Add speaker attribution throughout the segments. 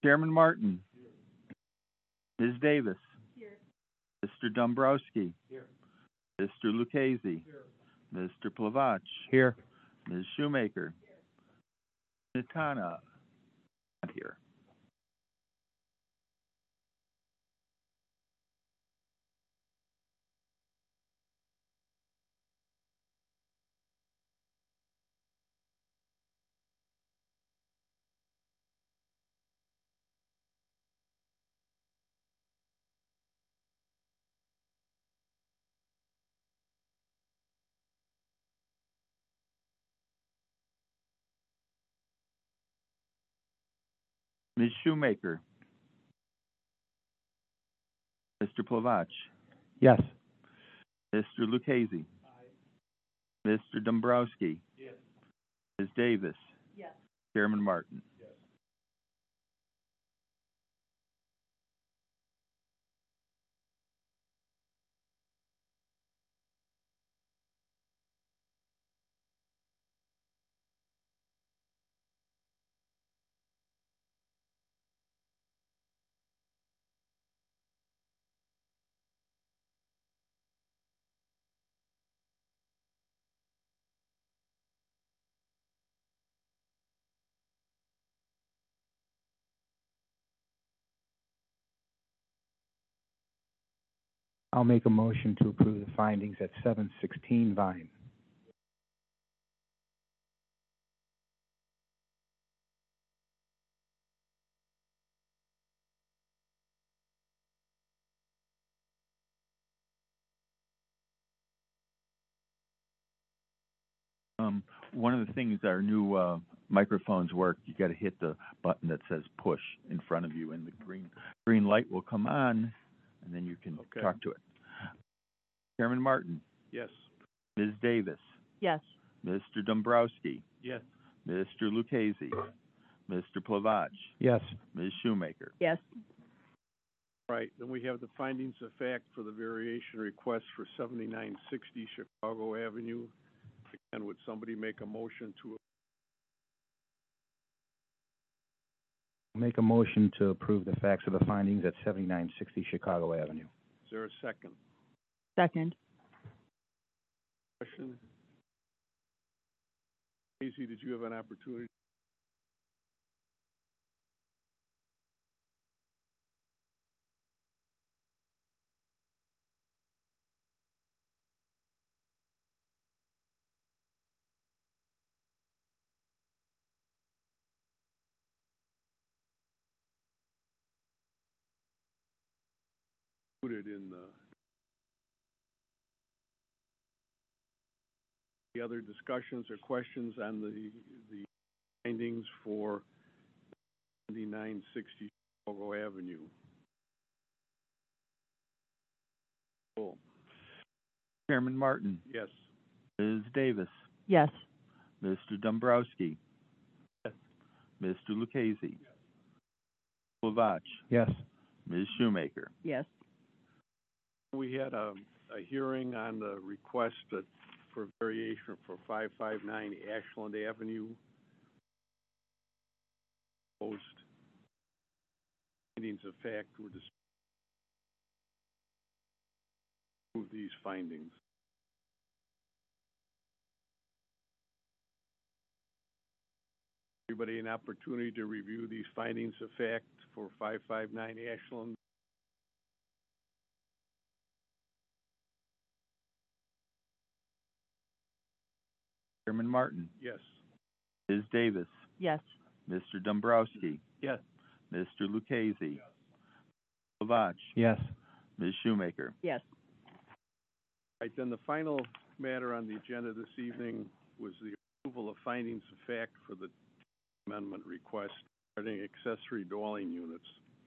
Speaker 1: Chairman Martin. Ms. Davis. Mr. Dombrowski. Mr. Lucchese. Mr. Plavach.
Speaker 2: Here.
Speaker 1: Ms. Shoemaker. Natana. Not here. Ms. Shoemaker. Mr. Plavach.
Speaker 2: Yes.
Speaker 1: Mr. Lucchese. Mr. Dombrowski.
Speaker 3: Yes.
Speaker 1: Ms. Davis.
Speaker 4: Yes.
Speaker 1: Chairman Martin.
Speaker 3: Yes.
Speaker 2: I'll make a motion to approve the findings at 716 Vine.
Speaker 1: One of the things our new microphones work, you got to hit the button that says push in front of you, and the green light will come on, and then you can talk to it. Chairman Martin.
Speaker 3: Yes.
Speaker 1: Ms. Davis.
Speaker 4: Yes.
Speaker 1: Mr. Dombrowski.
Speaker 3: Yes.
Speaker 1: Mr. Lucchese. Mr. Plavach.
Speaker 2: Yes.
Speaker 1: Ms. Shoemaker.
Speaker 4: Yes.
Speaker 3: Right, then we have the findings of fact for the variation request for 7960 Chicago Avenue. Again, would somebody make a motion to?
Speaker 2: Make a motion to approve the facts of the findings at 7960 Chicago Avenue.
Speaker 3: Is there a second?
Speaker 4: Second.
Speaker 3: Question? Casey, did you have an opportunity? Included in the other discussions or questions on the findings for 7960 Chicago Avenue. Cool.
Speaker 1: Chairman Martin.
Speaker 3: Yes.
Speaker 1: Ms. Davis.
Speaker 4: Yes.
Speaker 1: Mr. Dombrowski.
Speaker 3: Yes.
Speaker 1: Mr. Lucchese. Plavach.
Speaker 2: Yes.
Speaker 1: Ms. Shoemaker.
Speaker 4: Yes.
Speaker 3: We had a hearing on the request for variation for 559 Ashland Avenue. Post findings of fact were to approve these findings. Everybody an opportunity to review these findings of fact for 559 Ashland.
Speaker 1: Chairman Martin.
Speaker 3: Yes.
Speaker 1: Ms. Davis.
Speaker 4: Yes.
Speaker 1: Mr. Dombrowski.
Speaker 3: Yes.
Speaker 1: Mr. Lucchese. Plavach.
Speaker 2: Yes.
Speaker 1: Ms. Shoemaker.
Speaker 4: Yes.
Speaker 3: Right, then the final matter on the agenda this evening was the approval of findings of fact for the amendment request regarding accessory dwelling units.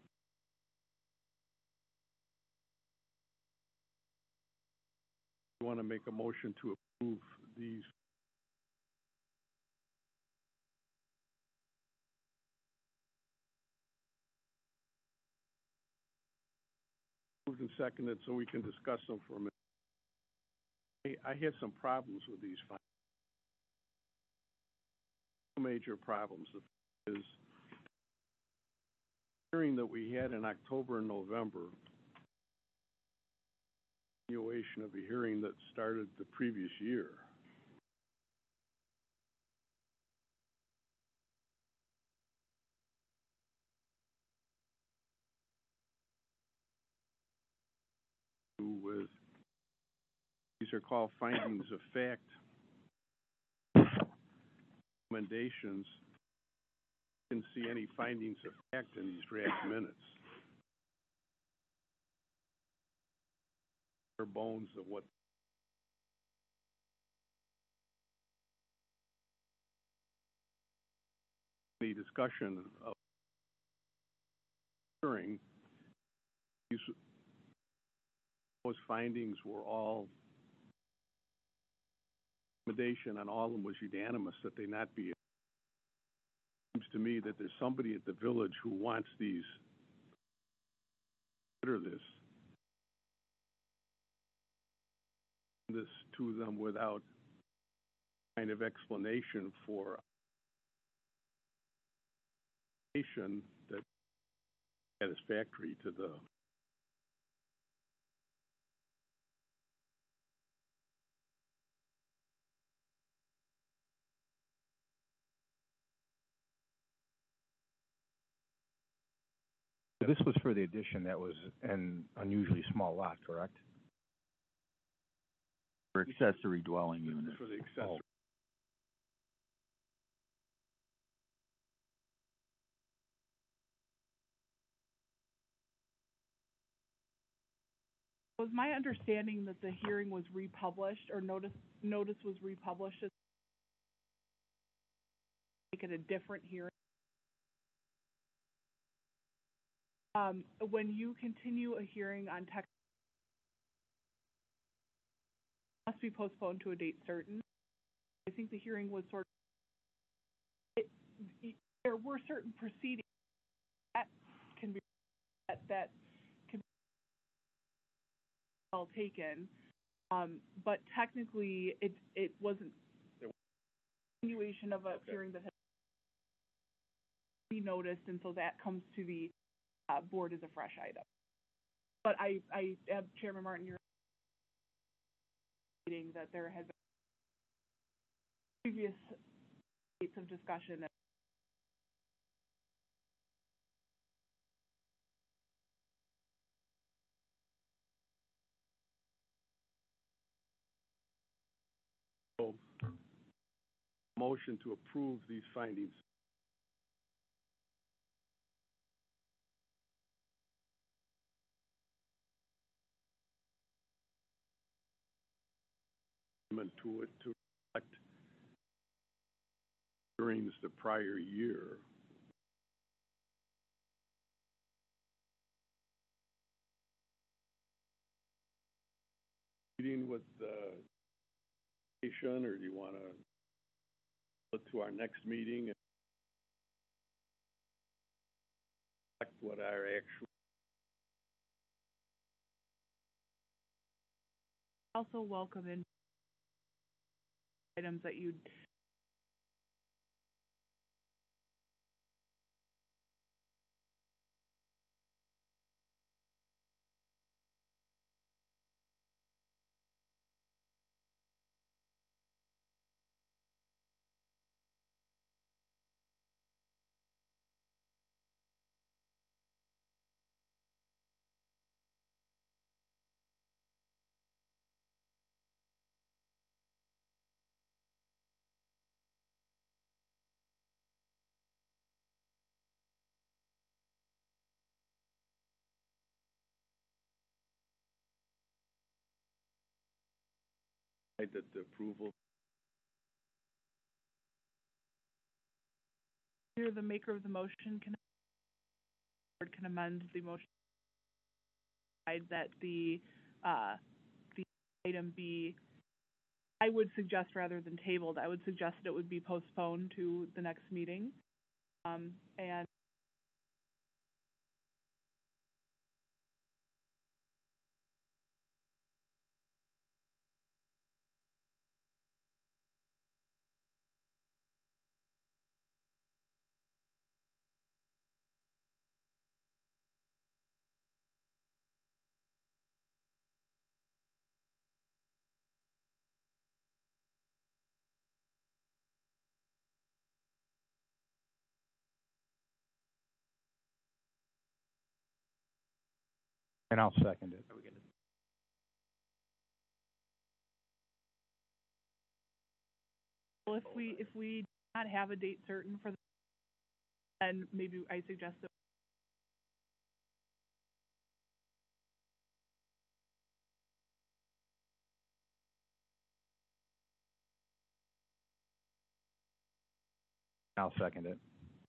Speaker 3: You want to make a motion to approve these? Moved and seconded so we can discuss them for a minute. I have some problems with these findings. Major problems is hearing that we had in October and November, continuation of a hearing that started the previous year. With, these are called findings of fact, recommendations. You can see any findings of fact in these draft minutes. Bare bones of what the discussion of hearing. Those findings were all recommendation on all of them was unanimous that they not be. It seems to me that there's somebody at the village who wants these, consider this to them without kind of explanation for that satisfactory to the
Speaker 2: So this was for the addition that was an unusually small lot, correct?
Speaker 1: For accessory dwelling units.
Speaker 3: for the accessory.
Speaker 4: Was my understanding that the hearing was republished, or notice was republished as make it a different hearing? When you continue a hearing on text, it must be postponed to a date certain. I think the hearing was sort of, there were certain proceedings that can be that can be well taken, but technically it wasn't a continuation of a hearing that had been noticed, and so that comes to the board as a fresh item. But I have Chairman Martin, you're stating that there has been previous dates of discussion.
Speaker 3: So, motion to approve these findings. To it to reflect hearings the prior year. Meeting with the nation, or do you want to look to our next meeting and reflect what our actual?
Speaker 4: Also welcome in items that you'd
Speaker 3: That the approval.
Speaker 4: Here, the maker of the motion can amend the motion that the item be, I would suggest rather than tabled, I would suggest that it would be postponed to the next meeting. And
Speaker 2: And I'll second it.
Speaker 4: Well, if we do not have a date certain for, then maybe I suggest that
Speaker 2: I'll second it.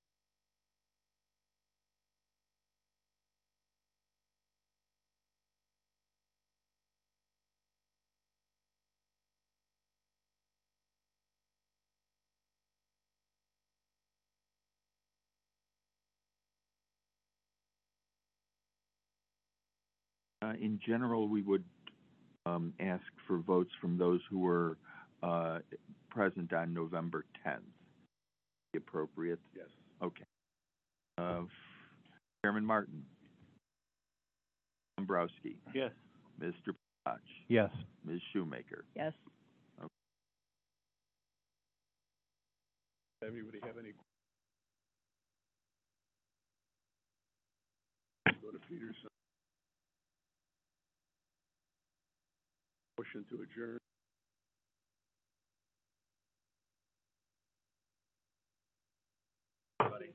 Speaker 1: In general, we would ask for votes from those who were present on November 10th. Appropriate?
Speaker 3: Yes.
Speaker 1: Okay. Chairman Martin. Dombrowski.
Speaker 3: Yes.
Speaker 1: Mr. Potch.
Speaker 2: Yes.
Speaker 1: Ms. Shoemaker.
Speaker 4: yes.
Speaker 3: Anybody have any? Go to Peterson. Motion to adjourn. Buddy.